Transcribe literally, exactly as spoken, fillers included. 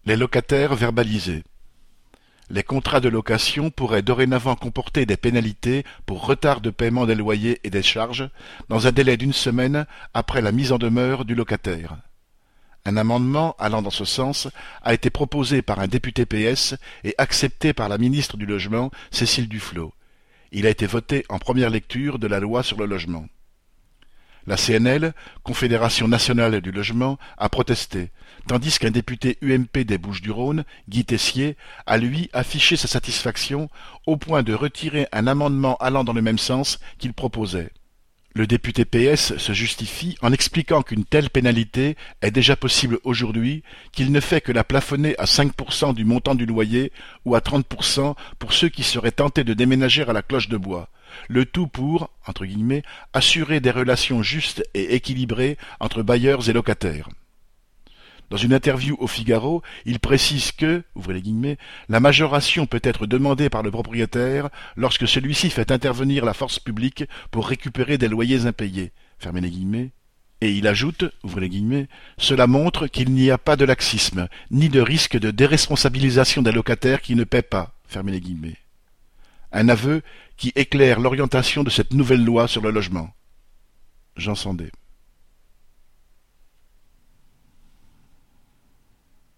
Les locataires verbalisés. Les contrats de location pourraient dorénavant comporter des pénalités pour retard de paiement des loyers et des charges dans un délai d'une semaine après la mise en demeure du locataire. Un amendement allant dans ce sens a été proposé par un député P S et accepté par la ministre du Logement, Cécile Duflot. Il a été voté en première lecture de la loi sur le logement. La C N L, Confédération nationale du logement, a protesté, tandis qu'un député U M P des Bouches-du-Rhône, Guy Tessier, a lui affiché sa satisfaction au point de retirer un amendement allant dans le même sens qu'il proposait. Le député P S se justifie en expliquant qu'une telle pénalité est déjà possible aujourd'hui, qu'il ne fait que la plafonner à cinq pour cent du montant du loyer ou à trente pour cent pour ceux qui seraient tentés de déménager à la cloche de bois. Le tout pour, entre guillemets, assurer des relations justes et équilibrées entre bailleurs et locataires. Dans une interview au Figaro, il précise que, ouvrez les guillemets, la majoration peut être demandée par le propriétaire lorsque celui-ci fait intervenir la force publique pour récupérer des loyers impayés, fermez les guillemets. Et il ajoute, ouvrez les guillemets, cela montre qu'il n'y a pas de laxisme, ni de risque de déresponsabilisation des locataires qui ne paient pas, fermez les guillemets. Un aveu qui éclaire l'orientation de cette nouvelle loi sur le logement. Jean Sandé.